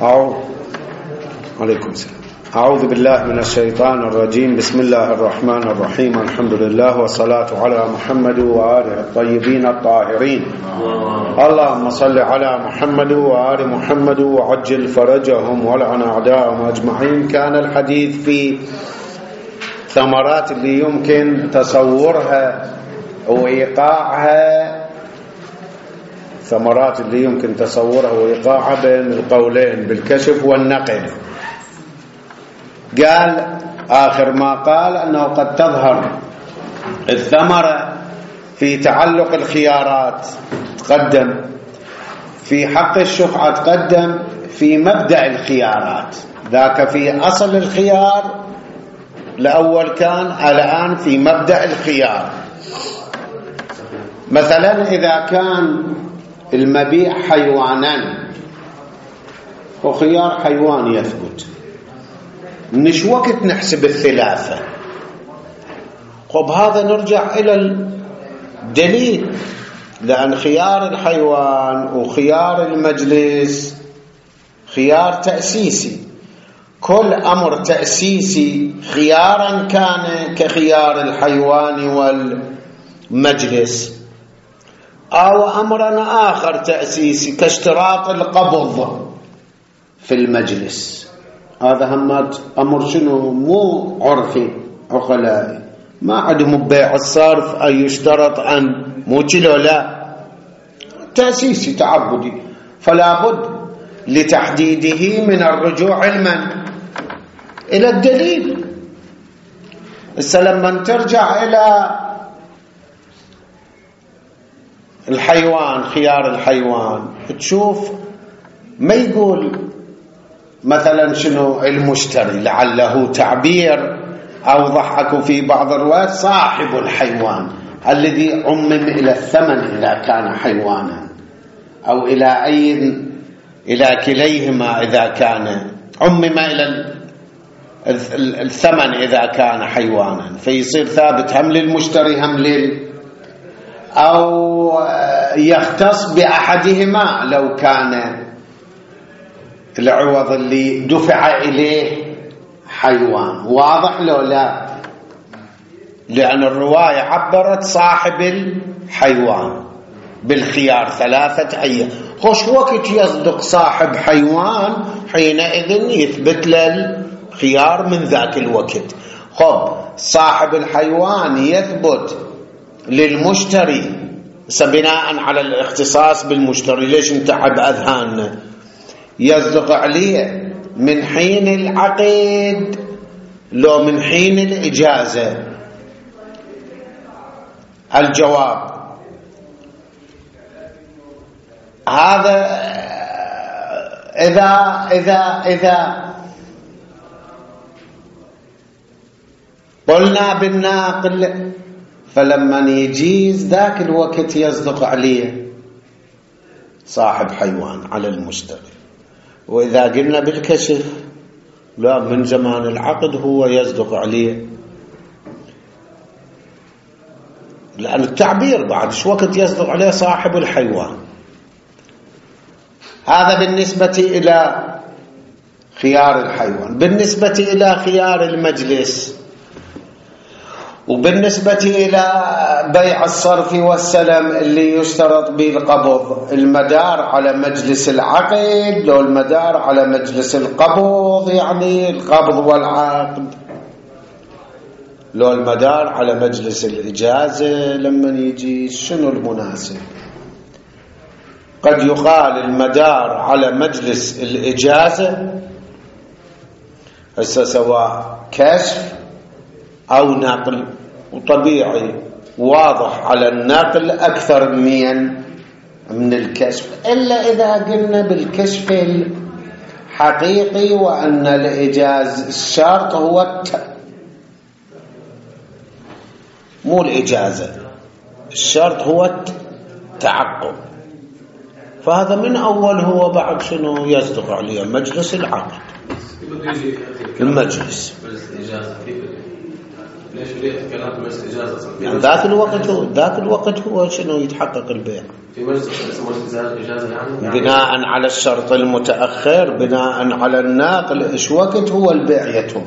عليكم السلام. أعوذ بالله من الشيطان الرجيم. بسم الله الرحمن الرحيم. الحمد لله والصلاة على محمد وآله الطيبين الطاهرين. اللهم صل على محمد وآل محمد وعجل فرجهم ولعن أعداءهم أجمعين. كان الحديث في ثمرات اللي يمكن تصورها وإيقاعها، ثمرات اللي يمكن تصورها وإيقاعها بين القولين بالكشف والنقل. قال آخر ما قال أنه قد تظهر الثمرة في تعلق الخيارات، تقدم في حق الشفعة، تقدم في مبدأ الخيارات، ذاك في أصل الخيار الأول، كان الآن في مبدأ الخيار. مثلا إذا كان المبيع حيوانا وخيار حيوان يثبت، منش وقت نحسب الثلاثة؟ طب هذا نرجع إلى الدليل، لأن خيار الحيوان وخيار المجلس خيار تأسيسي. كل أمر تأسيسي خيارا كان كخيار الحيوان والمجلس، أو أمرا آخر تأسيسي كاشتراط القبض في المجلس. هذا همات أمر شنو؟ مو عرفي عقلائي، ما عندهم بيع الصرف أن يشترط أن مو كيلو، لا، تأسيسي تعبدي، فلا بد لتحديده من الرجوع إلى الدليل. لما ترجع إلى الحيوان، خيار الحيوان، تشوف ما يقول مثلا شنو المشتري، لعله تعبير أوضحك في بعض الروايات، صاحب الحيوان الذي عمم إلى الثمن إذا كان حيوانا، أو إلى كليهما إذا كان عمم إلى الثمن إذا كان حيوانا، فيصير ثابت هم للمشتري هم أو يختص بأحدهما لو كان العوض اللي دفع إليه حيوان. واضح لو لا؟ لأن الرواية عبرت صاحب الحيوان بالخيار 3 أيام. خوش وقت يصدق صاحب حيوان حينئذ يثبت للخيار من ذاك الوقت. خب صاحب الحيوان يثبت للمشتري بناء على الاختصاص بالمشتري. ليش نتعب أذهاننا؟ يصدق عليه من حين العقد لو من حين الإجازة؟ الجواب هذا إذا قلنا بالناقل، فلما يجيز ذاك الوقت يصدق عليه صاحب حيوان على المشتري. وإذا قلنا بالكشف لا، من زمان العقد هو يصدق عليه، لأن التعبير بعد شو وقت يصدق عليه صاحب الحيوان. هذا بالنسبة إلى خيار الحيوان. بالنسبة إلى خيار المجلس وبالنسبة إلى بيع الصرف والسلم اللي يشترط به القبض، المدار على مجلس العقد لو المدار على مجلس القبض، يعني القبض والعقد، لو المدار على مجلس الإجازة لما يجي شنو المناسب؟ قد يقال المدار على مجلس الإجازة سواء كشف أو نقل، وطبيعي واضح على النقل أكثر من الكشف، إلا إذا قلنا بالكشف الحقيقي وأن الإجازة الشرط هو مو الإجازة، الشرط هو التعقب. فهذا من أول هو بعد شنو يصدق عليه مجلس العقد، المجلس ليش كلام مجلس إجازة؟ يعني ذاك الوقت هو شنو يتحقق البيع في مجلس إجازة يعني بناء على الشرط المتأخر، بناء على الناقل، إيش وقت هو البيع يتم؟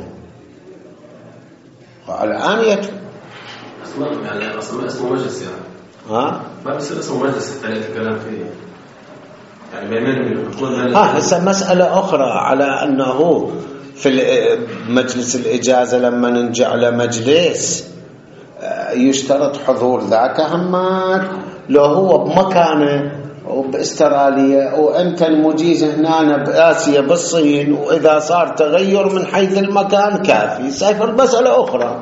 والآن يتم. يعني اسمه مجلس يعني. ما بيصير اسمه مجلس الثلاثة كلام فيه. يعني بينهم هسه مسألة أخرى على أنه في مجلس الإجازة لما نجعل مجلس يشترط حضور ذاك همات لو هو بمكانه وباستراليا وأنت المجيز هنا بآسيا بالصين، وإذا صار تغير من حيث المكان كافي. سيفر مسألة أخرى.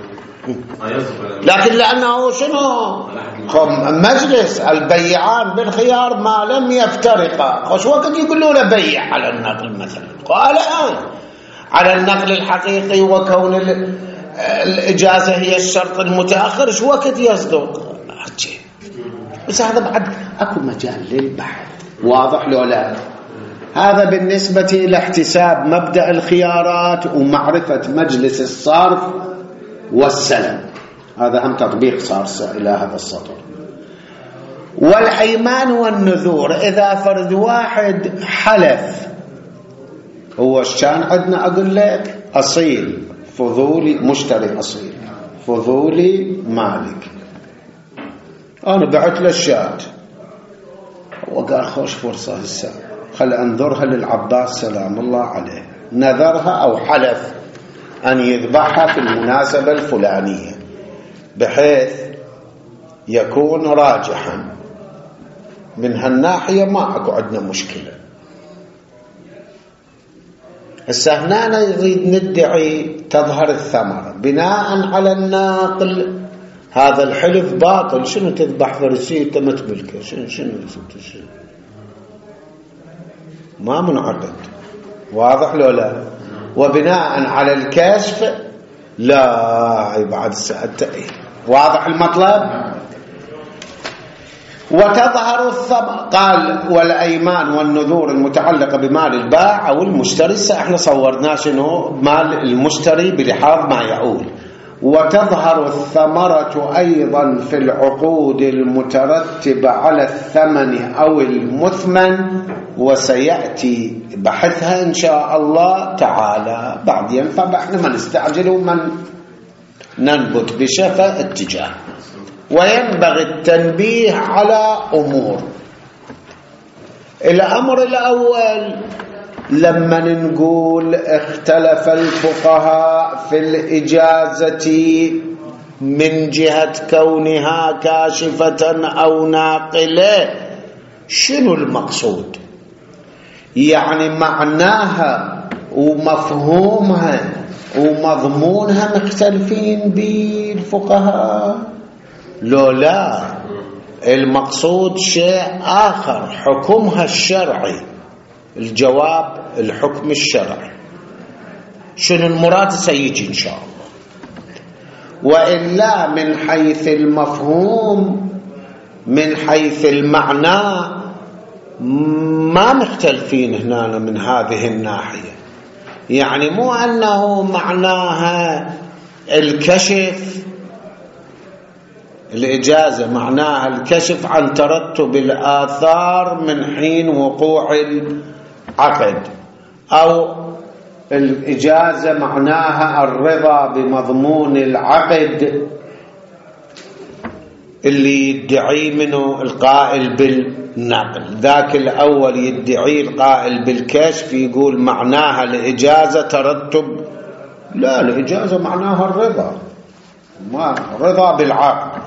لكن لأنه شنو مجلس البيعان بالخيار ما لم يفترقا، خوش وقت يقولوا له بيع على النقل مثلا، قال على النقل الحقيقي وكون الإجازة هي الشرط المتأخر شو وقت يصدق. بس هذا بعد أكو مجال للبحث، واضح لو لا؟ هذا بالنسبة إلى احتساب مبدأ الخيارات ومعرفة مجلس الصرف والسلم. هذا هم تطبيق صار إلى هذا السطر. والأيمان والنذور، إذا فرد واحد حلف، هو الشان عندنا أقول لك أصيل فضولي، مشتري أصيل فضولي مالك، أنا بعت له الشاة، وقال خوش فرصة هسه خل أنظرها للعباس سلام الله عليه، نذرها أو حلف أن يذبحها في المناسبة الفلانية بحيث يكون راجحا من هالناحية، ما أكو عندنا مشكلة. هنا نريد ندعي تظهر الثمرة بناء على الناقل، هذا الحلف باطل. شنو تذبح فرسي انت ما تملكه؟ شنو ما منعقد، واضح لو لا؟ وبناء على الكشف لا بعد ساعتين، واضح المطلب. وتظهر الثمر، قال والأيمان والنذور المتعلقة بمال البائع أو المشتري. احنا صورنا شنو مال المشتري بلحاظ ما يعول. وتظهر الثمرة أيضا في العقود المترتبة على الثمن أو المثمن، وسيأتي بحثها إن شاء الله تعالى بعدين، فاحنا ما نستعجل ومن ننبت بشفا اتجاه. وينبغي التنبيه على أمور. الأمر الأول، لما نقول اختلف الفقهاء في الإجازة من جهة كونها كاشفة أو ناقلة، شنو المقصود؟ يعني معناها ومفهومها ومضمونها مختلفين بالفقهاء لو لا؟ المقصود شيء آخر، حكمها الشرعي. الجواب الحكم الشرعي. شنو المراد سيجي إن شاء الله. وإلا من حيث المفهوم، من حيث المعنى، ما مختلفين هنا من هذه الناحية. يعني مو أنه معناها الكشف، الإجازة معناها الكشف عن ترتب الآثار من حين وقوع العقد، أو الإجازة معناها الرضا بمضمون العقد اللي يدعي منه القائل بالنقل. ذاك الأول يدعي القائل بالكشف يقول معناها الإجازة ترتب، لا، الإجازة معناها الرضا، ما رضا بالعقد.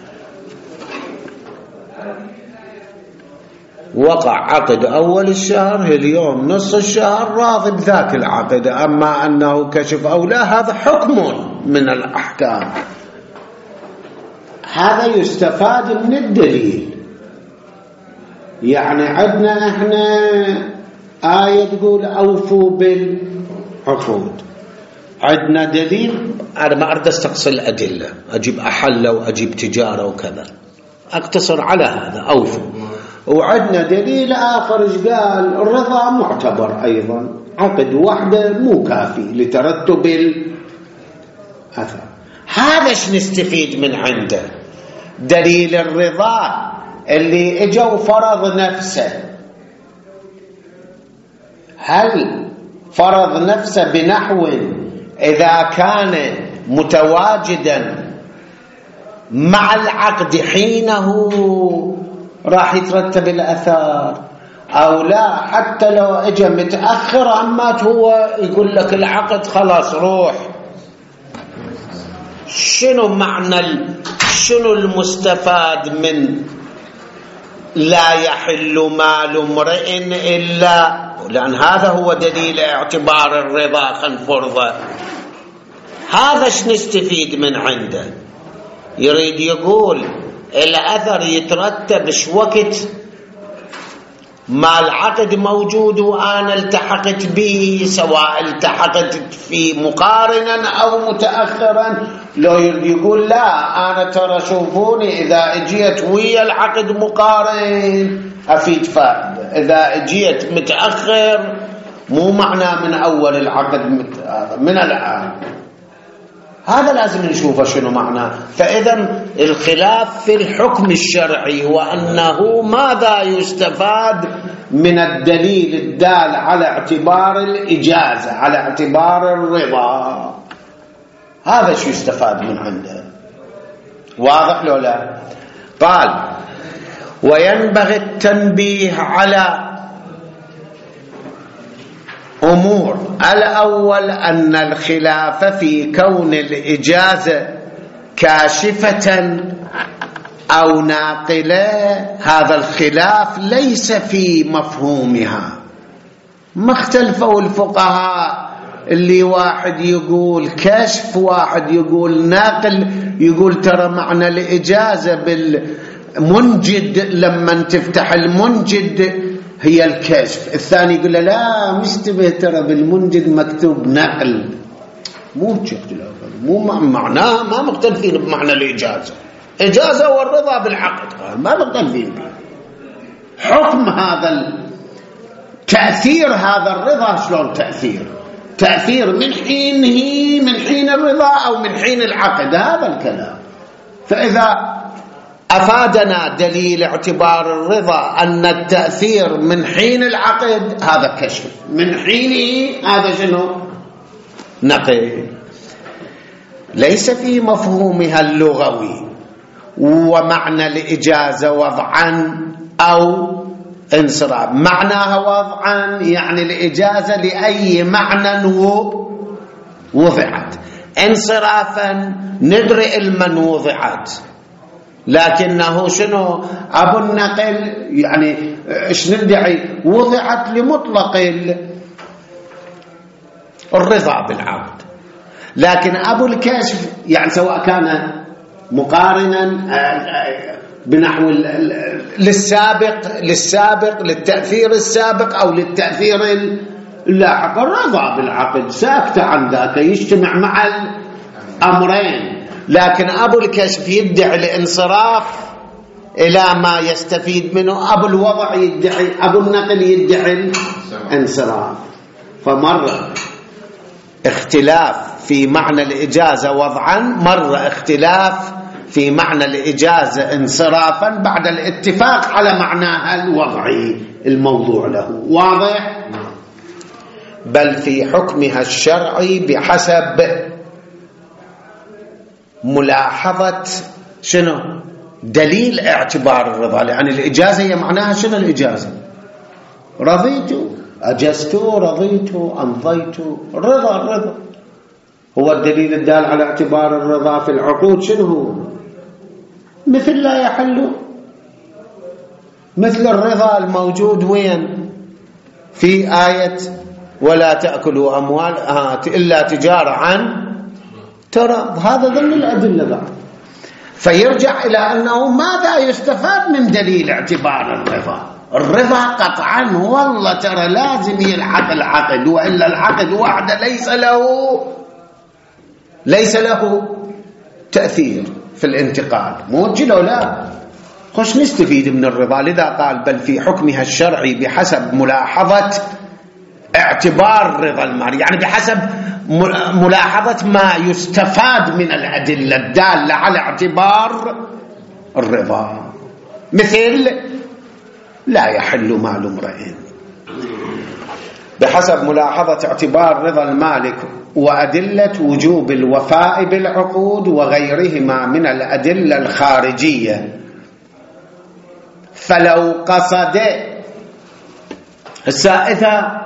وقع عقد أول الشهر، اليوم نص الشهر راضي بذاك العقد. أما أنه كشف أو لا، هذا حكم من الأحكام. هذا يستفاد من الدليل. يعني عندنا احنا آية تقول أوفوا بالعقود، عندنا دليل. أنا ما أريد أستقصي الأدلة، أجيب أحلة وأجيب تجارة وكذا، أقتصر على هذا أوفوا. وعندنا دليل آخر قال الرضا معتبر أيضا، عقد واحدة مو كافي لترتب الأثر. هذا نستفيد من عنده. دليل الرضا اللي اجا وفرض نفسه، هل فرض نفسه بنحو إذا كان متواجدا مع العقد حينه راح يترتب الأثار، أو لا حتى لو اجا متأخر أمات هو يقول لك العقد خلاص روح؟ شنو معنى شنو المستفاد من لا يحل مال امرئ إلا، لأن هذا هو دليل اعتبار الرضا خنفرضه. هذا نستفيد من عنده. يريد يقول الأثر يترتب وقت ما العقد موجود وأنا التحقت به، سواء التحقت في مقارنا أو متأخرا. لو يقول لا أنا ترى شوفوني إذا اجيت ويا العقد مقارن أفيد فائدة، إذا اجيت متأخر مو معنى من أول العقد من الآن. هذا لازم نشوفه شنو معناه. فإذا الخلاف في الحكم الشرعي هو أنه ماذا يستفاد من الدليل الدال على اعتبار الإجازة، على اعتبار الرضا. هذا شو يستفاد من عنده. واضح لو لا؟ قال وينبغي التنبيه على أمور. الأول أن الخلاف في كون الإجازة كاشفة أو ناقلة، هذا الخلاف ليس في مفهومها. ما اختلفوا الفقهاء، اللي واحد يقول كشف، واحد يقول ناقل، يقول ترى معنى الإجازة بالمنجد لما تفتح المنجد هي الكشف. الثاني يقول لا مشتبه، ترى بالمنجد مكتوب نقل. مو معناها ما مختلفين بمعنى الإجازة. إجازة والرضا بالعقد ما مختلفين به. حكم هذا تأثير هذا الرضا شلون تأثير من حينه، من حين الرضا أو من حين العقد، هذا الكلام. فإذا أفادنا دليل اعتبار الرضا أن التأثير من حين العقد، هذا كشف، من حينه هذا شنو؟ نقل. ليس في مفهومها اللغوي ومعنى الإجازة وضعا أو انصراف. معناها وضعا يعني الإجازة لأي معنى وضعت، انصرافا ندري المن وضعت، لكنه شنو أبو النقل يعني ايش ندعي؟ وضعت لمطلق الرضا بالعقد. لكن أبو الكشف يعني سواء كان مقارنا بنحو للسابق للتأثير السابق أو للتأثير اللاحق، الرضا بالعقد ساكت عن ذاك، يجتمع مع الأمرين. لكن أبو الكشف يدعي الانصراف إلى ما يستفيد منه، أبو الوضع يدعي، أبو النقل يدعي الانصراف. فمرة اختلاف في معنى الإجازة وضعا، مرة اختلاف في معنى الإجازة انصرافا بعد الاتفاق على معناها الوضعي الموضوع له. واضح؟ بل في حكمها الشرعي بحسب ملاحظة شنو؟ دليل اعتبار الرضا. لأن الإجازة هي معناها شنو الإجازة؟ رضيت، أجزت، رضيت، أمضيت. الرضا هو الدليل الدال على اعتبار الرضا في العقود. شنو هو؟ مثل لا يحل، مثل الرضا الموجود وين؟ في آية ولا تأكلوا أموال إلا تجارة عن ترى. هذا ضمن الأدلة بعد. فيرجع إلى أنه ماذا يستفاد من دليل اعتبار الرضا قطعا والله ترى لازم يلحق العقد، وإلا العقد وحده ليس له تأثير في الانتقال. موجه أو لا؟ خش نستفيد من الرضا. لذا قال بل في حكمها الشرعي بحسب ملاحظة اعتبار رضا المالك، يعني بحسب ملاحظة ما يستفاد من الأدلة الدالة على اعتبار الرضا، مثل لا يحل مال امرئ، بحسب ملاحظة اعتبار رضا المالك وأدلة وجوب الوفاء بالعقود وغيرهما من الأدلة الخارجية. فلو قصد إذا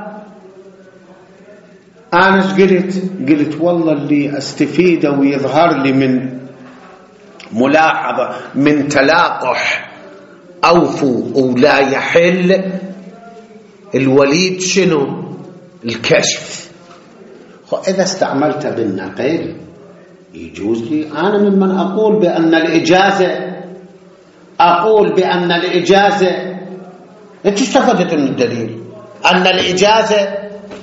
أنا قلت والله اللي أستفيده ويظهر لي من ملاحظة من تلاقح أوفوا ولا يحل الوليد شنو؟ الكشف. إذا استعملت بالنقل يجوز لي أنا ممن أقول بأن الإجازة أنت استفدت من الدليل أن الإجازة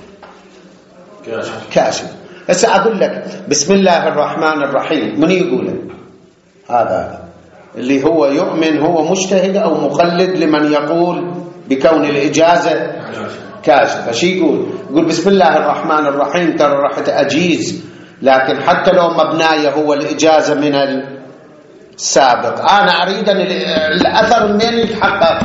كاشف. هسه أقول لك بسم الله الرحمن الرحيم، من يقوله؟ هذا اللي هو يؤمن هو مجتهد أو مقلد لمن يقول بكون الإجازة كاشفة. شي يقول بسم الله الرحمن الرحيم، ترى راح أجيز، لكن حتى لو مبناية هو الإجازة من السابق، أنا أريد أن الأثر من يتحقق.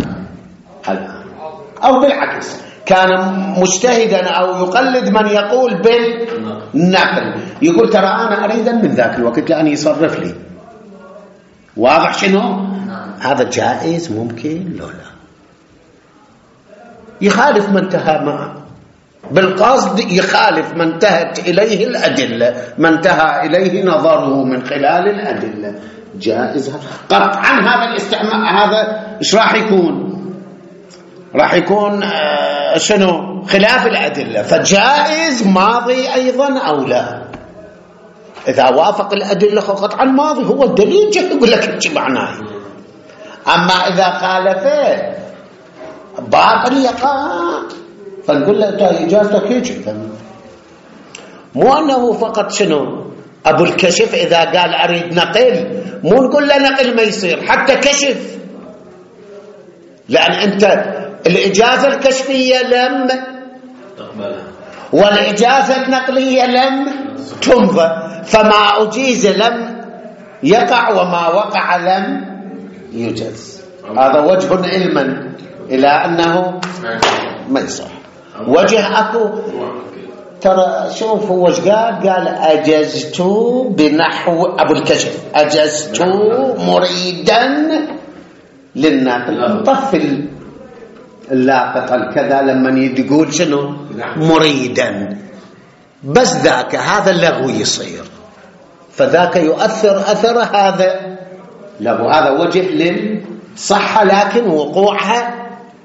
أو بالعكس كان مجتهدا أو يقلد من يقول بالنقل، يقول ترى أنا أريد من ذاك الوقت لأن يصرف لي. واضح شنو؟ هذا جائز ممكن لو لا يخالف ما انتهى معه بالقصد، يخالف ما انتهت إليه الأدلة، ما انتهى إليه نظره من خلال الأدلة، جائز قطعا. هذا الاستعمال هذا إيش راح يكون؟ راح يكون شنو؟ خلاف الأدلة، فجائز ماضي أيضا أو لا. إذا وافق الأدلة قطعا ماضي، هو الدليل جه يقول لك ايش معناه. أما إذا خالفه باطل يقع، فنقول له إجازتك هيك. مو أنه فقط شنو أبو الكشف إذا قال أريد نقل، مو نقول له نقل ما يصير حتى كشف، لأن أنت الإجازة الكشفية لم تقبلها والإجازة النقلية لم تمضى، فما أجيز لم يقع وما وقع لم يجز. هذا وجه علما إلى أنه ما يصح. وجه أكو ترى شوف هو ايش قال أجزت بنحو أبو الكشف، أجزت مريدا للناقل، نطفل اللاقط الكذا لما يقول شنو مريدا، بس ذاك هذا اللغو يصير، فذاك يؤثر أثر هذا لغو. هذا وجه للصحة، لكن وقوعها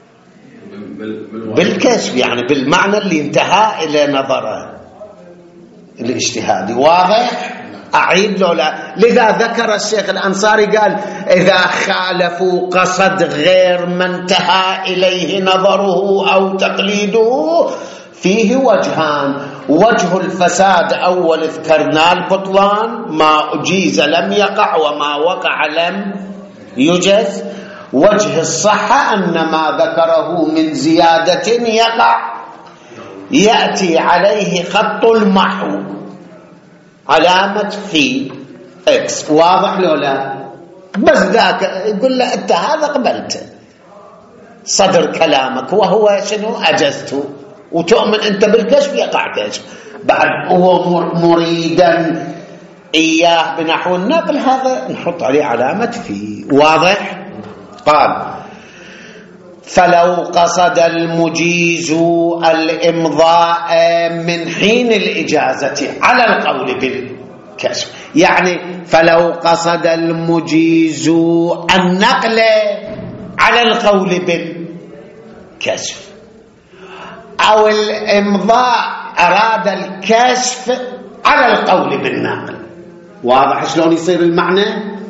بالكشف، يعني بالمعنى اللي انتهى إلى نظره الاجتهادي. واضح؟ أعيد له لا. لذا ذكر الشيخ الأنصاري قال إذا خالفوا قصد غير ما انتهى إليه نظره أو تقليده فيه وجهان. وجه الفساد أول ذكرنا البطلان، ما أجيز لم يقع وما وقع لم يجز. وجه الصحة أن ما ذكره من زيادة يقع يأتي عليه خط المحو علامة في إكس. واضح لو لا؟ بس ذاك يقول له أنت هذا قبلت صدر كلامك وهو شنو أجزته، وتؤمن أنت بالكشف يقع كشف، بعد هو مريدا إياه بنحو النقل، هذا نحط عليه علامة في. واضح؟ قال فلو قصد المجيز الإمضاء من حين الإجازة على القول بالكشف، يعني فلو قصد المجيز النقل على القول بالكشف أو الإمضاء أراد الكشف على القول بالنقل. واضح شلون يصير المعنى؟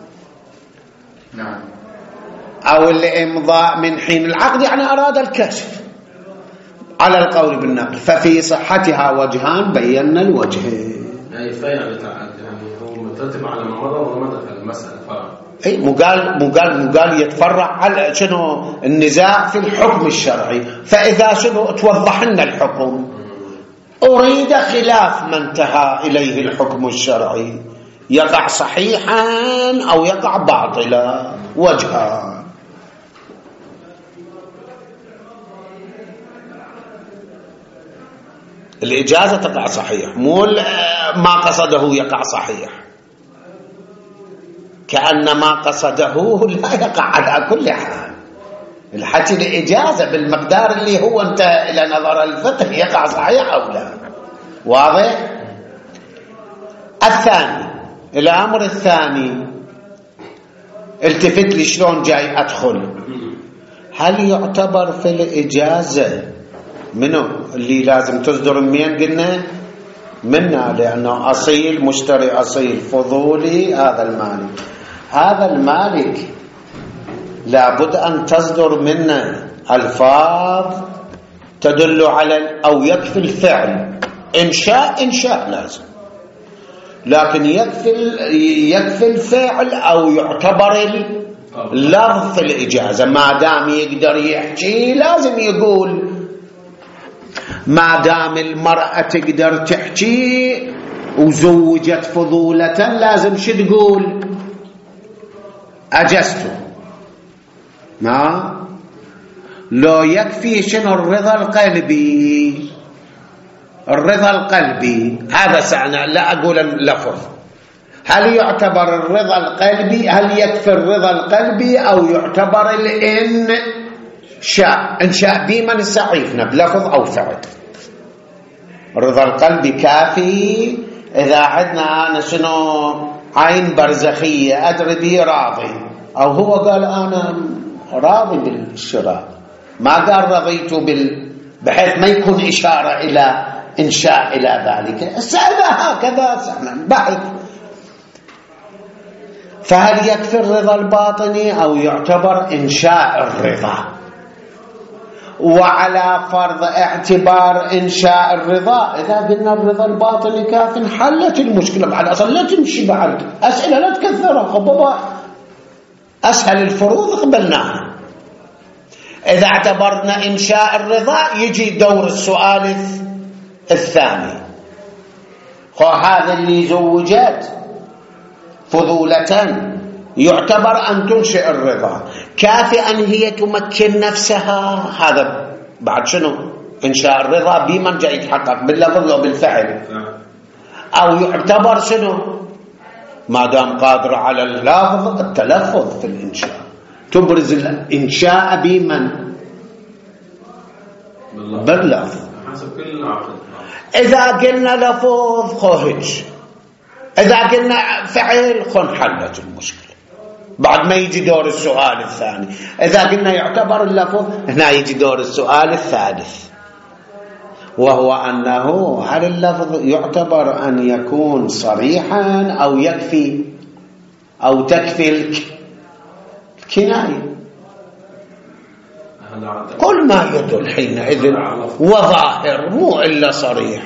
نعم. أو الإمضاء من حين العقد يعني أراد الكشف على القول بالنقل، ففي صحتها وجهان بينا الوجهين. يعني هو مترتب على ما مضى وما مضى في المسألة فرق. اي مو قال يتفرع على شنو النزاع في الحكم الشرعي. فاذا شنو توضح لنا الحكم، اريد خلاف ما انتهى اليه الحكم الشرعي، يقع صحيحا او يقع باطلا، وجهان. الإجازة تقع صحيح، مو ما قصده يقع صحيح، كأن ما قصده لا يقع على كل حال. الحكي الإجازة بالمقدار اللي هو انتهى إلى نظر الفقه يقع صحيح أو لا. واضح؟ الثاني، الأمر الثاني، التفت لي شلون جاي أدخل. هل يعتبر في الإجازة منو اللي لازم تصدر منين؟ قلنا منا، لأنه أصيل مشتري أصيل فضولي. هذا المالك لابد أن تصدر منه ألفاظ تدل على أو يكفي الفعل. إنشاء لازم، لكن يكفي الفعل أو يعتبر اللفظ في الإجازة. ما دام يقدر يحكي لازم يقول، ما دام المرأة تقدر تحكي وزوجت فضولة لازم شو تقول؟ أجزته. ما لو يكفي شنو الرضا القلبي. هذا سعنى، لا أقول اللفظ. هل يعتبر الرضا القلبي، هل يكفي الرضا القلبي أو يعتبر إنشاء بمن السعيفنا بلفظ أو فعل؟ الرضا القلبي كافي. إذا عدنا أنا شنو عين برزخية أدري به راضي، أو هو قال أنا راضي بالشراء، ما قال رضيت بحيث ما يكون إشارة إلى إنشاء إلى ذلك. السألة هكذا سهلا بحث. فهل يكفي الرضا الباطني أو يعتبر إنشاء الرضا؟ وعلى فرض اعتبار إنشاء الرضا، إذا قلنا الرضا الباطني كاف حلت المشكلة. بعد أصلا لا تمشي بعد أسئلة، لا تكثرها، خببا أسهل الفروض قبلناها. إذا اعتبرنا إنشاء الرضا يجي دور السؤال الثاني. هذا اللي زوجت فضولة يعتبر أن تنشئ الرضا، كافي أن هي تمكن نفسها. هذا بعد شنو إنشاء الرضا بمن جاء يتحقق باللفظ أو بالفعل، أو يعتبر شنو ما دام قادر على اللفظ التلفظ في الإنشاء، تبرز الإنشاء بمن باللفظ. إذا قلنا لفظ خهج، إذا قلنا فعل حلت المشكلة. بعد ما يجي دور السؤال الثاني. إذا قلنا يعتبر اللفظ، هنا يجي دور السؤال الثالث، وهو أنه هل اللفظ يعتبر أن يكون صريحا أو يكفي أو تكفي الكناية؟ كل ما يدل حينئذ وظاهر، مو إلا صريح.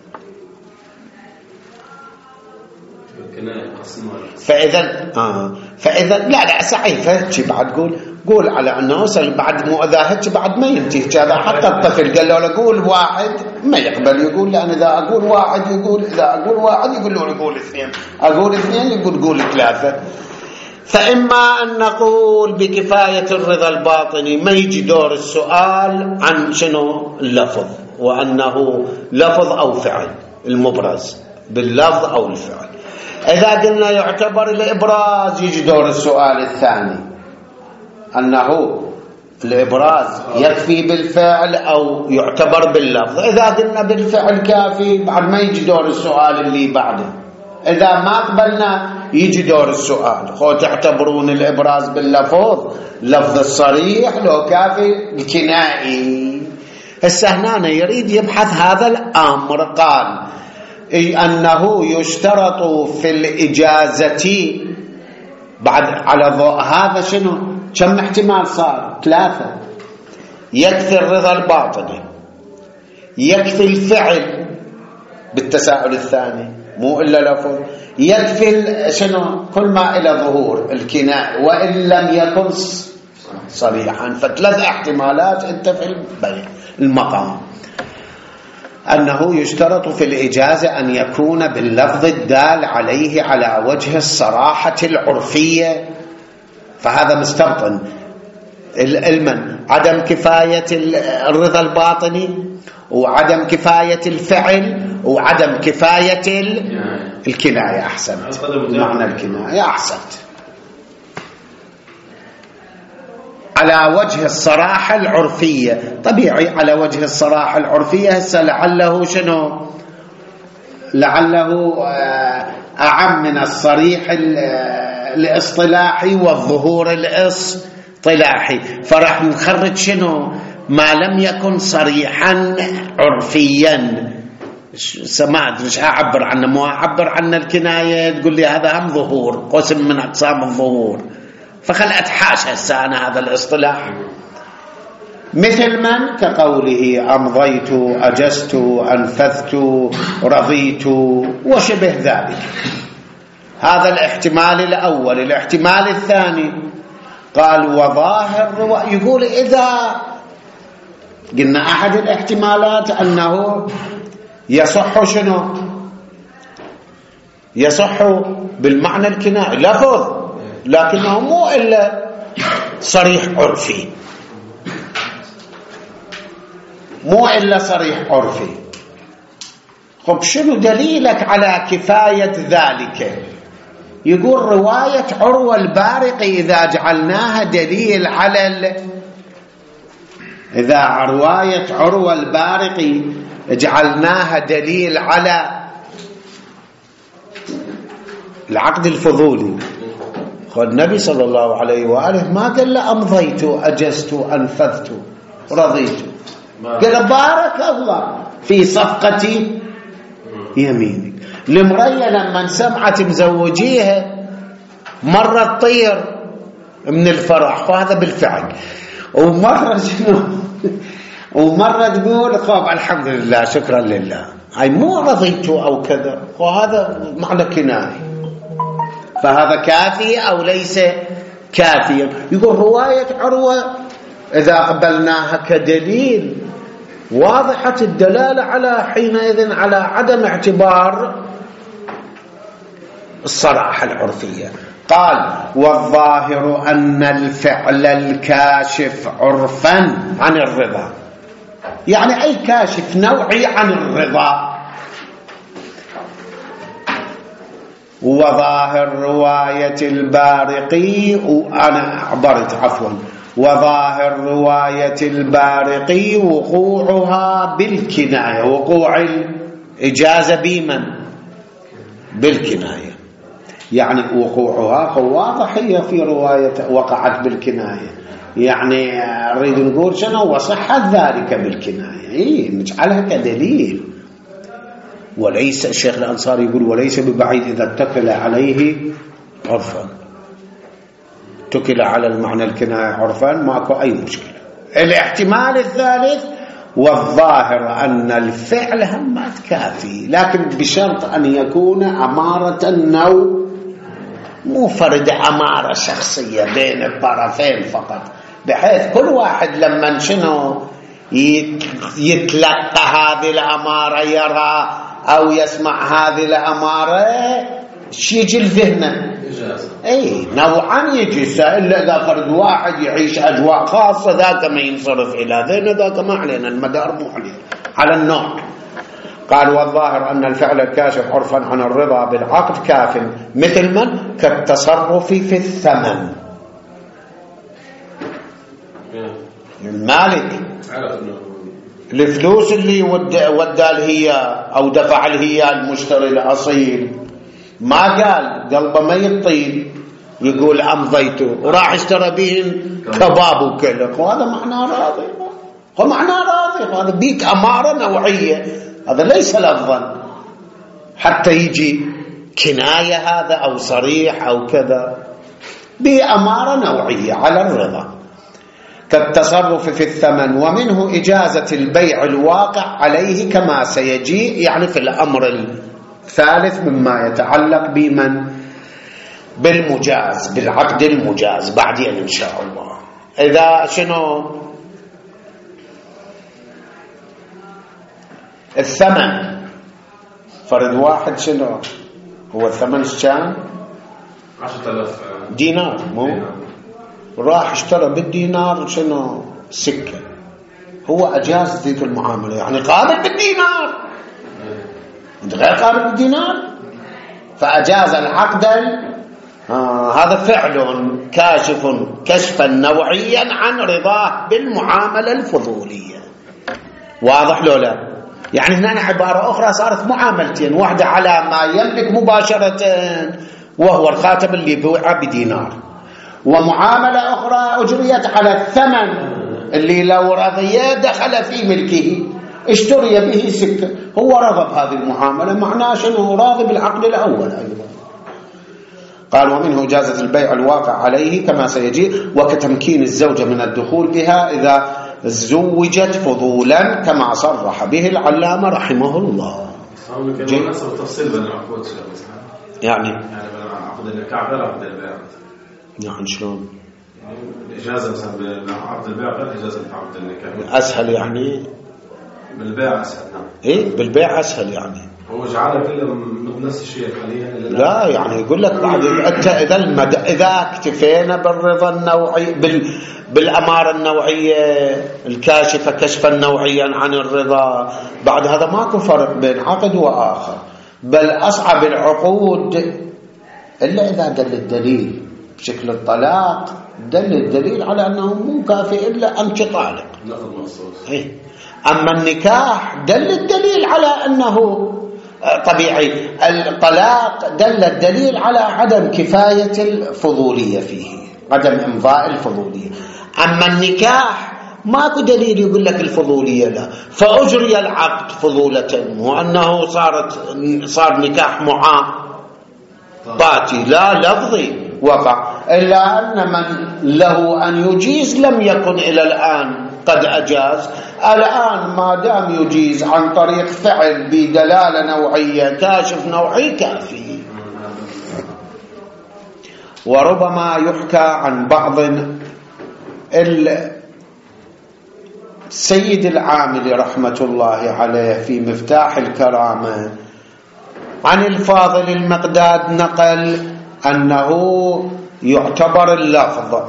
فإذا لا صحيح. فهتش بعد قول على أنه بعد مو إذا هتش بعد ما ينتهي هذا. حتى الطفل قال له قول واحد ما يقبل يقول، لأن إذا أقول واحد يقول، إذا أقول واحد يقول له قول اثنين، أقول اثنين يقول قول ثلاثة. فإما أن نقول بكفاية الرضا الباطني، ما يجي دور السؤال عن شنو اللفظ، وأنه لفظ أو فعل، المبرز باللفظ أو الفعل. إذا قلنا يعتبر الإبراز، يجي دور السؤال الثاني، أنه الإبراز يكفي بالفعل أو يعتبر باللفظ. إذا قلنا بالفعل كافي، بعد ما يجي دور السؤال اللي بعده. إذا ما قبلنا يجي دور السؤال، تعتبرون الإبراز باللفظ لفظ الصريح لو كافي الكنائي. السهنانة يريد يبحث هذا الأمر. قال أنه يشترط في الإجازة بعد على ضوء هذا شنو كم احتمال صار؟ 3. يكفي الرضا الباطني، يكفي الفعل بالتساؤل الثاني، مو إلا لفظ يكفي شنو كل ما إلى ظهور الكناية وإن لم يكن صريحا. فثلاث احتمالات أنت في المقام. أنه يشترط في الإجازة أن يكون باللفظ الدال عليه على وجه الصراحة العرفية، فهذا مستبطن. المن عدم كفاية الرضا الباطني، وعدم كفاية الفعل، وعدم كفاية الكناية. أحسنت، معنى الكناية أحسنت. على وجه الصراحة العرفية، طبيعي على وجه الصراحة العرفية. هسه لعله شنو؟ لعله أعم من الصريح الاصطلاحي والظهور الاصطلاحي، فرح نخرج شنو؟ ما لم يكن صريحا عرفيا. ما أدري ايش أعبر عنه. مو أعبر عنه الكناية تقول لي هذا هم ظهور، قسم من أقسام الظهور، فخل أتحاشى هسه أنا هذا الاصطلاح. مثل من كقوله أمضيت، أجزت، أنفذت، رضيت وشبه ذلك. هذا الاحتمال الأول. الاحتمال الثاني قال وظاهر، يقول إذا قلنا أحد الاحتمالات أنه يصح شنو؟ يصح بالمعنى الكنائي لفظ، لكنه مو إلا صريح عرفي، مو إلا صريح عرفي. خب شنو دليلك على كفاية ذلك؟ يقول رواية عروة البارقي إذا جعلناها دليل على إذا رواية عروة البارقي جعلناها دليل على العقد الفضولي، النبي صلى الله عليه وآله ما قال له أمضيت، أجزت، أنفذت، رضيت، قال بارك الله في صفقة يمينك. المرية لما سمعت مزوجيها مرة تطير من الفرح، فهذا بالفعل. ومرة شنو؟ ومرة تقول خب الحمد لله شكرا لله، هاي مو رضيت أو كذا، وهذا معنى كناية. فهذا كافي أو ليس كافيا؟ يقول رواية عروة إذا قبلناها كدليل واضحة الدلالة على حينئذ على عدم اعتبار الصراحة العرفية. قال والظاهر أن الفعل الكاشف عرفا عن الرضا، يعني أي كاشف نوعي عن الرضا. وظاهر رواية البارقي، وأنا عبرت عفوا، وظاهر رواية البارقي وقوعها بالكناية، وقوع الإجازة بمن؟ بالكناية، يعني وقوعها واضح هي في رواية وقعت بالكناية، يعني نريد نقول شنو وصحت ذلك بالكناية، نجعلها كدليل. وليس الشيخ الأنصاري يقول وليس ببعيد إذا اتكل عليه عرفا، اتكل على المعنى الكناية عرفا ماكو أي مشكلة. الاحتمال الثالث والظاهر أن الفعل هم ما تكافي، لكن بشرط أن يكون أمارة أو مو فرد أمارة شخصية بين الطرفين فقط، بحيث كل واحد لما شنو يتلقى هذه الأمارة يرى أو يسمع هذه الأمارة يجي لذهنه أي نوعا يجي، إلا إذا فرد واحد يعيش أجواء خاصة ذاك ما ينصرف إلى ذهنه، ذاك ما علينا، المدار مو على النوع. قال والظاهر أن الفعل الكاشف عرفا عن الرضا بالعقد كاف، مثل من؟ كالتصرف في الثمن. المالك الفلوس اللي ودى الهياء أو دفع الهياء المشتري الأصيل، ما قال قلبه ما يطيب يقول أمضيته وراح اشترى به كباب وكله، وهذا معناه راضي، هو معناه راضي، هذا بيك أمارة نوعية، هذا ليس لفظا حتى يجي كناية هذا أو صريح أو كذا، بأمارة نوعية على الرضا. كالتصرف في الثمن، ومنه إجازة البيع الواقع عليه كما سيجي، يعني في الأمر الثالث مما يتعلق بمن بالمجاز، بالعقد المجاز بعدين إن شاء الله. إذا شنو الثمن، فرد واحد شنو هو الثمن كان 10,000 دينار، مو راح اشترى بالدينار شنو سكة، هو أجاز ذيك المعاملة، يعني قابل بالدينار انت غير قابل بالدينار، فأجاز العقد. هذا فعل كاشف كشفا نوعيا عن رضاه بالمعاملة الفضولية. واضح لو لا؟ يعني هنا عبارة أخرى صارت معاملتين، واحدة على ما يملك مباشرة وهو الخاتم اللي بيع بدينار، ومعاملة أخرى أجريت على الثمن اللي لو رضي دخل في ملكه اشتري به سكة، هو رضى بهذه المعاملة، معناه شنو راضي بالعقد الأول أيضا. قال ومنه إجازة البيع الواقع عليه كما سيجي، وكتمكين الزوجة من الدخول بها إذا زوجت فضولا كما صرح به العلامة رحمه الله. تفصيل بين العقود يعني عقد النكاح غير عقد البيع، يعني شلون؟ الإجازة مثلا بعقد البيع غير إجازة بعقد النكاح، أسهل يعني بالبيع أسهل. نعم إيه بالبيع أسهل، يعني هو جعله كله نفس الشيء حاليا. لا يعني يقول لك بعد أنت إذا اكتفينا بالرضا النوعي بالأمارة النوعية الكاشفة كشفا نوعيا عن الرضا، بعد هذا ماكو فرق بين عقد وآخر، بل أصعب العقود إلا إذا دل الدليل بشكل الطلاق، دل الدليل على أنه مو كافي إلا أنت طالق. إيه. أما النكاح دل الدليل على أنه طبيعي، الطلاق دل الدليل على عدم كفاية الفضولية فيه، عدم إمضاء الفضولية. أما النكاح ماكو دليل يقول لك الفضولية لا، فأجري العقد فضولة، وأنه صار نكاح معاطي لا لفظي وقع، إلا أن من له أن يجيز لم يكن إلى الآن قد أجاز. الآن ما دام يجيز عن طريق فعل بدلالة نوعية كاشف نوعي كافي. وربما يحكى عن بعض السيد العامل رحمة الله عليه في مفتاح الكرامة عن الفاضل المقداد نقل أنه يعتبر اللفظ،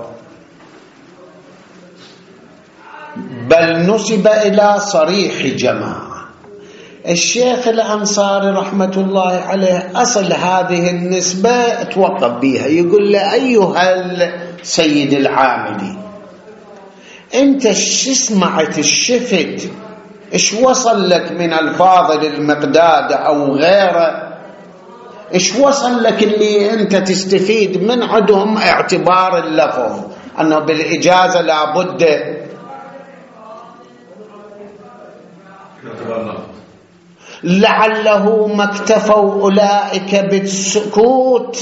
بل نسب إلى صريح جماعة. الشيخ الأنصاري رحمة الله عليه أصل هذه النسبة توقف بها، يقول له أيها السيد العاملي أنت سمعت الشفت إيش وصل لك من الفاضل المقداد أو غيره، إيش وصل لك اللي أنت تستفيد من عندهم اعتبار اللفظ أنه بالإجازة لابد لعله ما اكتفوا أولئك بالسكوت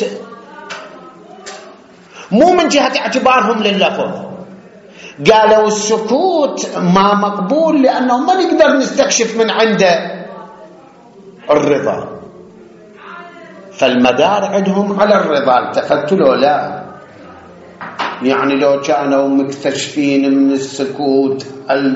مو من جهة اعتبارهم لللفظ، قالوا السكوت ما مقبول لأنه ما نقدر نستكشف من عنده الرضا، فالمدار عندهم على الرضا. التفتوا له لا، يعني لو كانوا مكتشفين من السكوت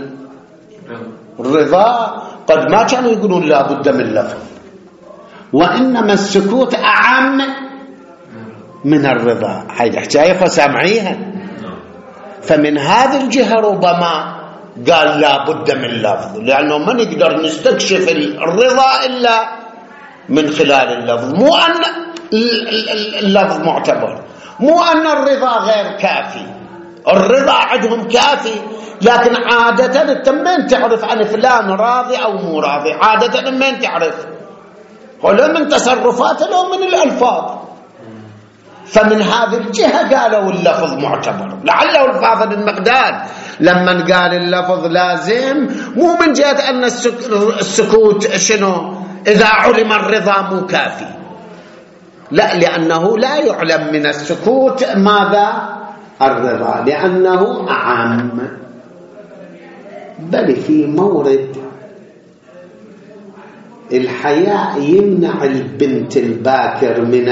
الرضا قد ما كانوا يقولون لا بد من لفظ، وإنما السكوت أعم من الرضا. هاي الحكاية سامعيها، فمن هذه الجهة ربما قال لا بد من لفظ، لأنه ما نقدر نستكشف الرضا إلا من خلال اللفظ، مو أن اللفظ معتبر، مو أن الرضا غير كافي، الرضا عندهم كافي، لكن عادة انت من تعرف عن فلان راضي أو مو راضي؟ عادة من تعرف؟ ولو من تصرفاته لو من الألفاظ. فمن هذه الجهة قالوا اللفظ معتبر. لعله الفاضل المقداد لما قال اللفظ لازم مو من جهة أن السكوت شنو إذا علم الرضا مو كافي، لا، لأنه لا يعلم من السكوت ماذا الرضا، لأنه أعم. بل في مورد الحياء يمنع البنت الباكر من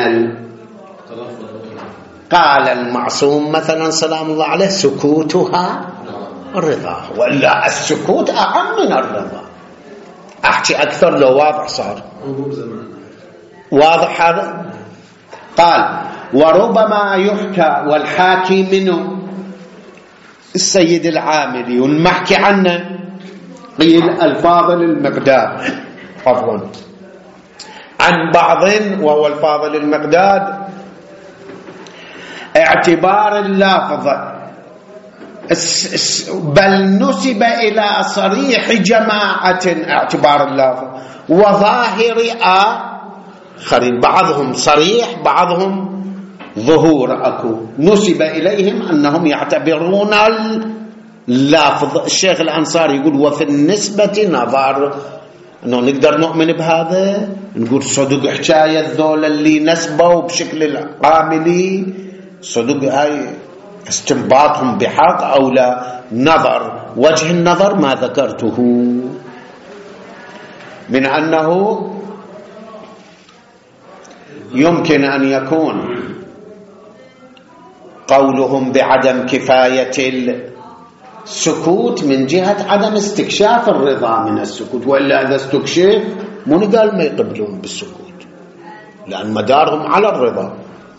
قال المعصوم مثلا سلام الله عليه سكوتها الرضا، ولا السكوت أعم من الرضا. أحكي أكثر لو واضح صار واضح هذا. قال وربما يحكى والحاكي منه السيد العاملي والمحكي عنه قيل الفاضل المقداد عفوا عن بعض، وهو الفاضل المقداد اعتبار اللفظ بل نسب إلى صريح جماعة اعتبار اللفظ وظاهر آخرين، بعضهم صريح بعضهم ظهور أكو، نسب إليهم أنهم يعتبرون اللفظ. الشيخ الأنصاري يقول وفي النسبة نظر، أنه نقدر نؤمن بهذا، نقول صدق حكاية ذول اللي نسبوا بشكل العاملي صدق هاي استنباطهم بحق أو لا. نظر وجه النظر ما ذكرته من أنه يمكن أن يكون قولهم بعدم كفاية السكوت من جهة عدم استكشاف الرضا من السكوت، وإلا إذا استكشف مو قال ما يقبلون بالسكوت لأن مدارهم على الرضا.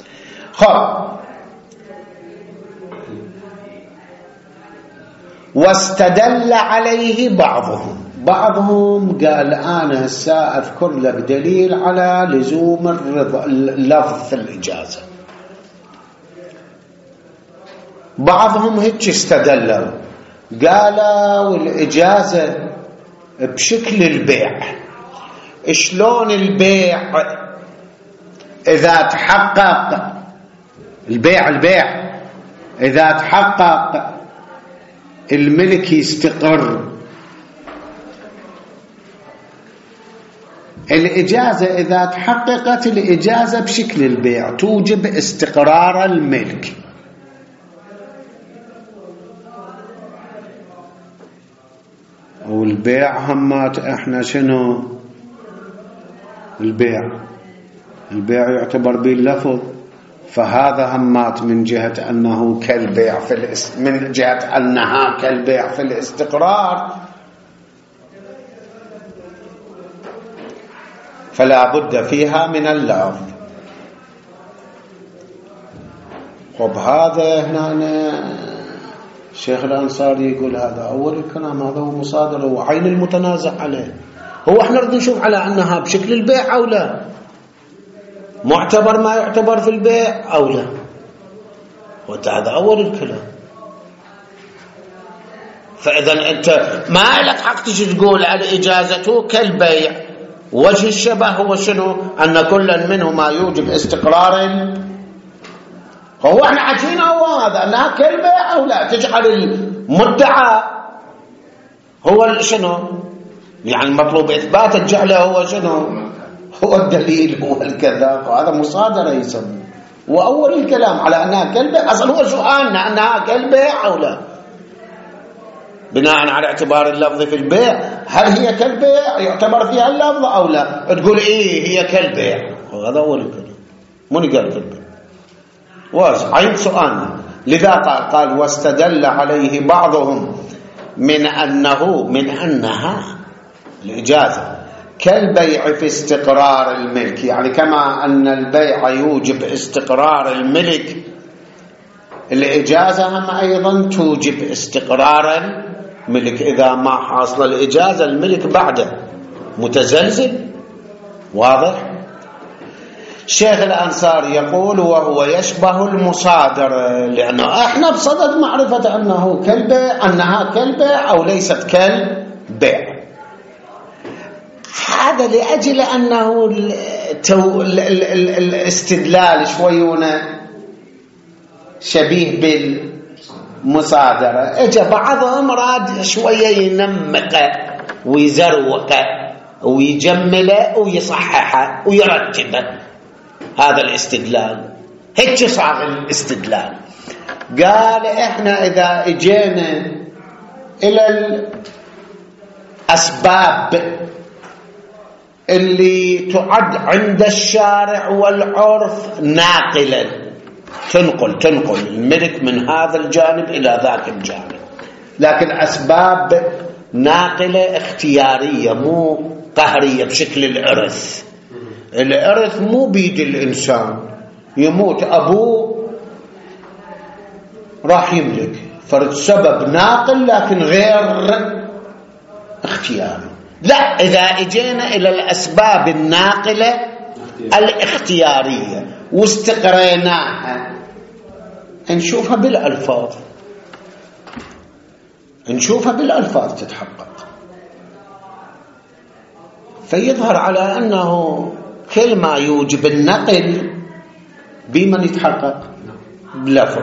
واستدل عليه بعضهم قال أنا سأذكر لك دليل على لزوم الرضا اللفظ في الإجازة. بعضهم هيك استدلوا قالوا الإجازة بشكل البيع. شلون البيع إذا تحقق البيع إذا تحقق الملك يستقر، الإجازة إذا تحققت الإجازة بشكل البيع توجب استقرار الملك. والبيع همات احنا شنو البيع يعتبر باللفظ، فهذا همات من جهة أنه كالبيع من جهة أنها كالبيع في الاستقرار، فلا بد فيها من اللفظ. هذا هنا الشيخ الأنصاري يقول هذا أول الكلام، هذا هو مصادر وعين المتنازع عليه. هو احنا نريد نشوف على أنها بشكل البيع أو لا، معتبر ما يعتبر في البيع أو لا، هذا أول الكلام. فإذا أنت ما لك حق تجي تقول على إجازته كالبيع. وجه الشبه هو شنو؟ أن كل منهما يوجب استقرار. هو احنا عاجين هذا أنها كالبيع أو لا، تجعل المدعى هو شنو يعني المطلوب إثباته تجعله هو شنو هو الدليل هو الكذاب، وهذا مصادرة يسمى. وأول الكلام على أنها كالبيع أصلا هو سؤالنا أنها كالبيع أو لا، بناء على اعتبار اللفظ في البيع. هل هي كالبيع يعتبر فيها اللفظ أو لا؟ تقول إيه هي كالبيع، وهذا أول الكلام من قال كالبيع عين سؤالنا. لذا قال واستدل عليه بعضهم من أنها الإجازة كالبيع في استقرار الملك، يعني كما أن البيع يوجب استقرار الملك، الإجازة هم أيضا توجب استقرار الملك. إذا ما حصل الإجازة الملك بعده متزلزل. واضح؟ الشيخ الأنصاري يقول وهو يشبه المصادرة، لأنه احنا بصدد معرفة أنها كالبيع أو ليست كالبيع. هذا لأجل أنه الاستدلال شويونه شبيه بالمصادرة. اجى بعضهم راد شوية ينمق ويزروق ويجمل ويصحح ويرتب هذا الاستدلال. هيك صار الاستدلال. قال احنا اذا اجينا الى الاسباب اللي تعد عند الشارع والعرف ناقلا، تنقل الملك من هذا الجانب إلى ذاك الجانب، لكن أسباب ناقلة اختيارية مو قهرية بشكل الإرث. الإرث مو بيد الإنسان، يموت أبوه راح يملك، فرد سبب ناقل لكن غير اختياري. لا، إذا اجينا إلى الأسباب الناقلة الاختيارية واستقريناها نشوفها بالألفاظ تتحقق، فيظهر على أنه كل ما يوجب النقل بمن يتحقق بلفظ.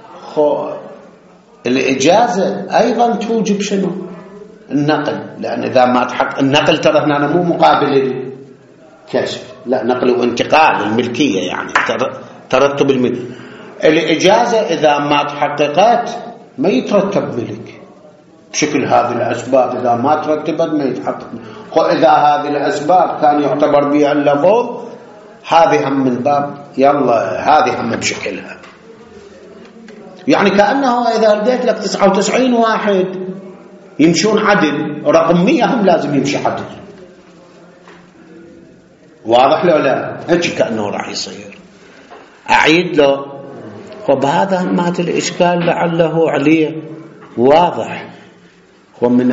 الإجازة أيضا توجب شنو؟ النقل، لأن إذا ما تحقق النقل ترى هنا مو مقابل الكشف، لا، نقل وانتقال الملكية، يعني ترتب الملك. الإجازة إذا ما تحققت ما يترتب ملك بشكل هذه الأسباب، إذا ما ترتبت ما يتحقق. وإذا هذه الأسباب كان يعتبر بها اللفظ، هذه هم من باب يلا هذه هم بشكلها، يعني كأنه إذا رديت لك 99 واحد يمشون عدل، رقم 100 هم لازم يمشي عدل. واضح لو لا؟ هيك كأنه راح يصير. أعيد له، وبهذا مات الإشكال لعله عليه واضح. ومن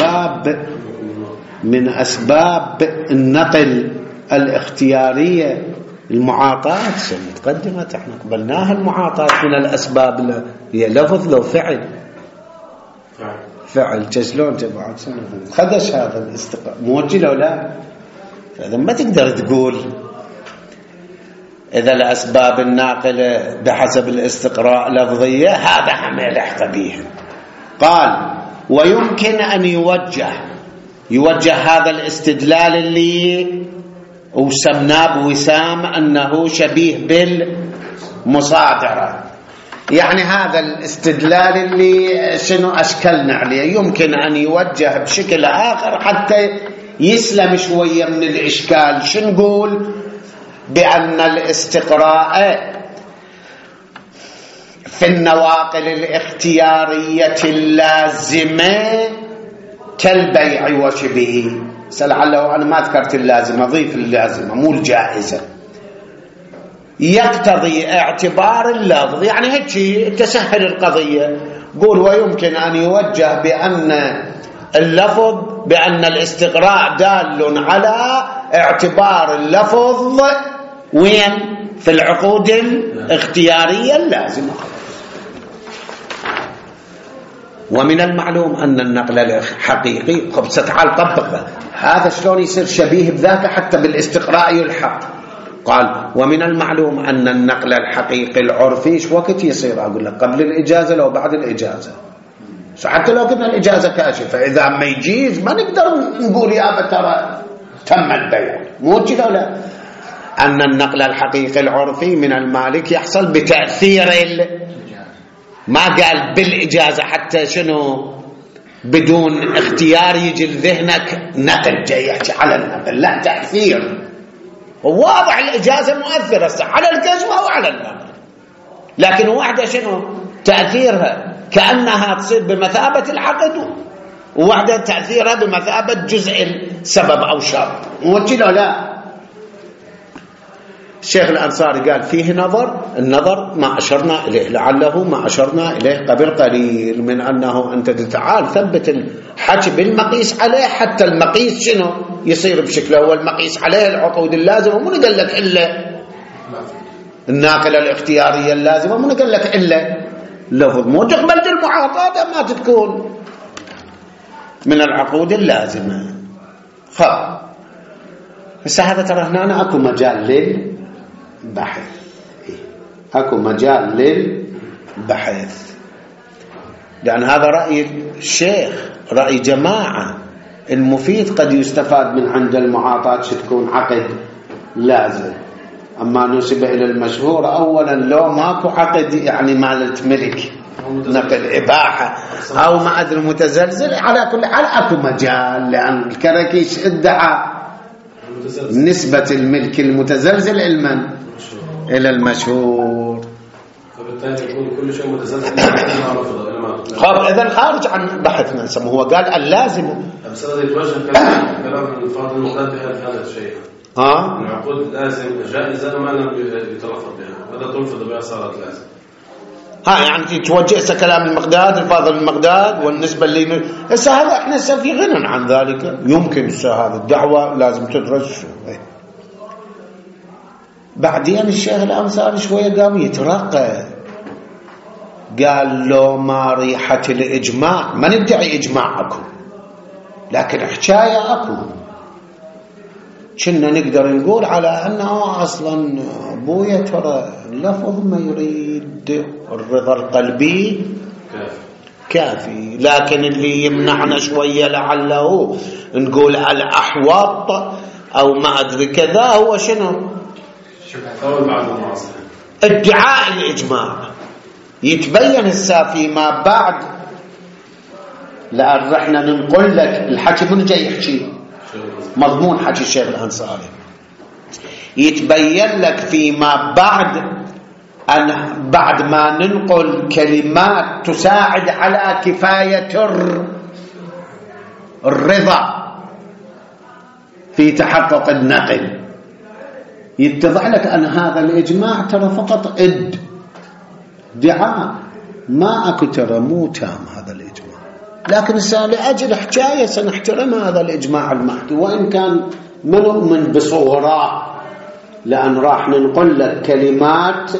أسباب النقل الاختيارية المعاطاة متقدمة، احنا قبلناها. المعاطاة من الأسباب هي لفظ لو فعل شلون تبعد خدش هذا الاستقرار موجه لو لا. فإذا ما تقدر تقول إذا الأسباب الناقلة بحسب الاستقراء لفظية هذا هم يلحق بهم. قال ويمكن أن يوجه هذا الاستدلال اللي وسمناه بوسام أنه شبيه بالمصادرة، يعني هذا الاستدلال اللي شنو أشكلنا عليه يمكن أن يوجه بشكل آخر حتى يسلم شوية من الإشكال. شنو نقول؟ بأن الاستقراء في النواقل الاختيارية اللازمة كالبيع وشبهه. لعله أنا ما ذكرت اللازمة، أضيف اللازمة مو الجائزة. يقتضي اعتبار اللفظ، يعني هيك تسهل القضية. قول ويمكن أن يوجه بأن اللفظ بأن الاستقراء دال على اعتبار اللفظ وين؟ في العقود الاختيارية اللازمة. ومن المعلوم أن النقل الحقيقي تعال طبق هذا شلون يصير شبيه بذاك حتى بالاستقراء يلحق. قال ومن المعلوم أن النقل الحقيقي العرفي شو وقت يصير؟ أقول لك قبل الإجازة لو بعد الإجازة، حتى لو قلنا الإجازة كاشفة إذا ما يجيز ما نقدر نقول يا ترى تم البيع، مو كذا ولا؟ أن النقل الحقيقي العرفي من المالك يحصل بتأثير ما قال بالإجازة حتى شنو بدون اختيار يجي لذهنك نقل جاي يحكي على النقل، لا تأثير. واضح الإجازة مؤثرة على الكشف أو على النقل، لكن واحدة شنو تأثيرها كأنها تصير بمثابة العقد، وواحدة تأثيرها بمثابة جزء السبب أو شرط. موجه لا؟ الشيخ الأنصاري قال فيه نظر، النظر ما أشرنا إليه، لعله ما أشرنا إليه قبل قليل من أنه أنت تعال ثبت الحكي بالمقيس عليه حتى المقيس شنو يصير بشكله هو المقيس عليه العقود اللازمة. ومن قال لك إلا الناقلة الاختيارية اللازمة، من قال لك إلا لفظ موجه قبل المعاطاة ما تكون من العقود اللازمة. خب بس هذا ترى هنا أكو مجال للبحث، أكو مجال للبحث، لأن هذا رأي الشيخ، رأي جماعة. المفيد قد يستفاد من عند المعاطاة تكون عقد لازم، أما نسب إلى المشهور أولا لو ماكو عقد يعني مالت ملك نقل إباحة أو ما أدري متزلزل، على كل حال أكو مجال، لأن الكركيش ادعى نسبة الملك المتزلزل إلى المشهور. فبالتالي يكون كل شيء متزلزل. إذا خارج عن بحثنا نسمه. هو قال اللازم. بس هذا يتوجه كلام الفاضل المقدم هذا الشيء. العقود لازم جائزة ما لم يتلفظ بها، ماذا تلفظ بها صارت لازم. يعني توجه كلام المقداد الفاضل المقداد والنسبة اللي هسه هذا احنا في غنى عن ذلك. يمكن هذا الدعوة لازم تدرس. بعدين الشيخ الأنصاري شوية قام يترقى، قال له ما ريحة الإجماع، ما ندعي إجماع أكو لكن حكاية أكو. كنا نقدر نقول على أنه أصلا أبويا ترى اللفظ ما يريد الرضا القلبي كافي، لكن اللي يمنعنا شوية لعله نقول الأحوط أو ما أدري كذا هو شنو؟ ادعاء الإجماع. يتبين هسه فيما بعد، لأن رحنا ننقل لك الحكي من جاي يحكي مضمون حكي الشيخ الأنصاري. يتبين لك فيما بعد أن بعد ما ننقل كلمات تساعد على كفاية الرضا في تحقق النقل، يتضح لك أن هذا الإجماع ترى فقط ادعاء، ما أكو ترى مو تام هذا الإجماع. لكن لأجل حكاية سنحترم هذا الإجماع المحكي وإن كان ما نؤمن بصوره، لأن راح ننقل لك كلمات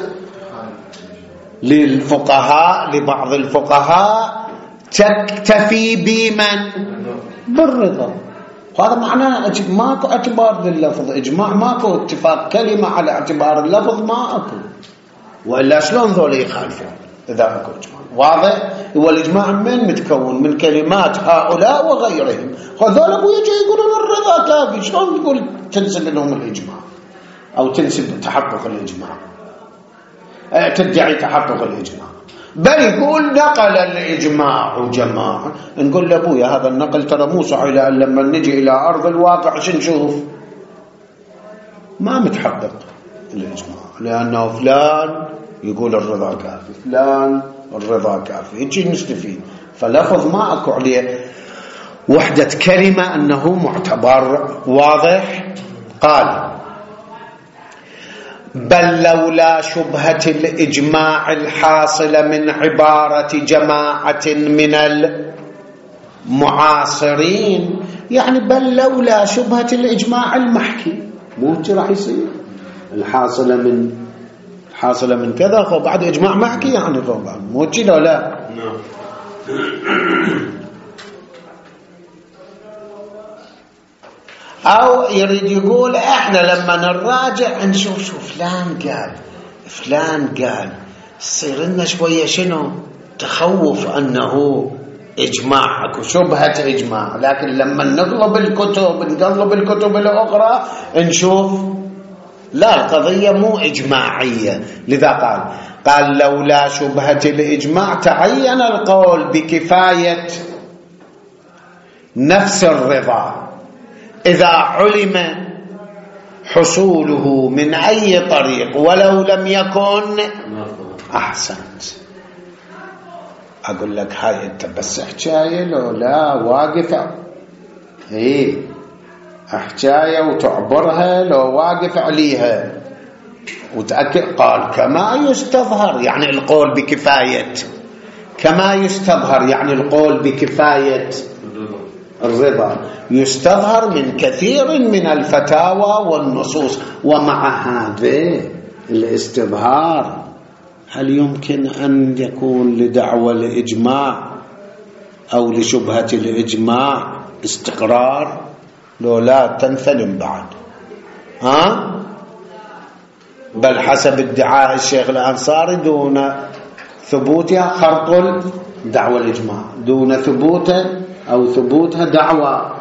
للفقهاء، لبعض الفقهاء تكتفي بمن؟ بالرضا. هذا معناه ماكو اعتبار لللفظ إجماع، ماكو اتفاق كلمة على اعتبار اللفظ، ما أكو. وإلا شلون ذول يخالفون إذا أكو إجماع؟ واضح؟ هو الإجماع من متكون من كلمات هؤلاء وغيرهم. هذول أبو يجي يقولون الرضا كافي، شلون تقول تنسب لهم الإجماع أو تنسب تحقق الإجماع، تدعي تحقق الإجماع؟ بل يقول نقل الإجماع جماعة. نقول لأبويا هذا النقل ترى مو صحيح، لأن لما نجي إلى أرض الواقع شو نشوف؟ ما متحقق الإجماع، لأنه فلان يقول الرضا كافي، فلان الرضا كافي، يجي نستفيد. فلفظ ما أكو عليه وحدة كلمة أنه معتبر. واضح؟ قال بل لولا شبهة الإجماع الحاصلة من عبارة جماعة من المعاصرين، يعني بل لولا شبهة الإجماع المحكي، مو راح يصير الحاصلة من كذا فبعد إجماع محكي، يعني طبعا مو كذا. لا أو يريد يقول إحنا لما نراجع نشوف شو فلان قال يصير لنا شوية شنو تخوف أنه إجماع وشبهة إجماع، لكن لما نقلب الكتب الأخرى نشوف لا، القضية مو إجماعية. لذا قال لولا شبهة الإجماع تعين القول بكفاية نفس الرضا إذا علم حصوله من أي طريق ولو لم يكن. أحسنت. أقول لك هاي أنت بس حكاية لو لا واقف حكاية وتعبرها لو واقف عليها وتأكد. قال كما يستظهر، يعني القول بكفاية، كما يستظهر يعني القول بكفاية الرضا يستظهر من كثير من الفتاوى والنصوص. ومع هذا الاستظهار هل يمكن أن يكون لدعوى الإجماع أو لشبهة الإجماع استقرار؟ لو لا تنثلم بعد. بل حسب ادعاء الشيخ الأنصاري دون ثبوتها خرط دعوى الإجماع، دون ثبوتها أو ثبوتها دعوى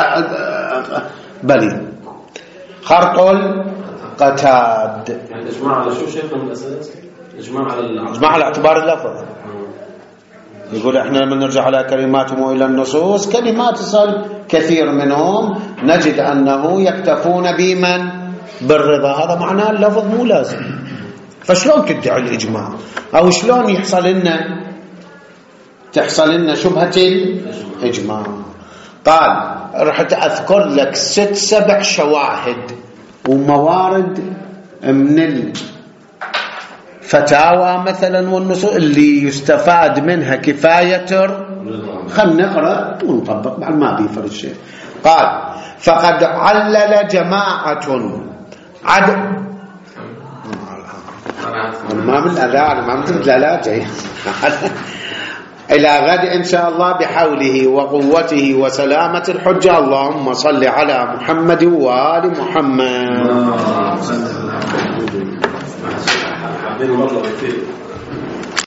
بل خرط القتاد. يعني الإجماع على شو شيخنا من الأساس؟ إجماع على اعتبار اللفظ. يقول احنا لما نرجع على كلماتهم إلى النصوص، كلمات صل كثير منهم نجد أنه يكتفون بمن بالرضا. هذا معناه اللفظ مو لازم. فشلون تدعي الإجماع أو شلون تحصل لنا شبهة الإجماع؟ قال رحت أذكر لك 6-7 شواهد وموارد من الفتاوى مثلا والنصوص اللي يستفاد منها كفاية. خلنا نقرأ ونطبق بعد ما بيفرد شيء. قال فقد علل جماعة ما من أذان ما من دلالات جاي إلى غد إن شاء الله بحوله وقوته وسلامة الحجة. اللهم صل على محمد وآل محمد.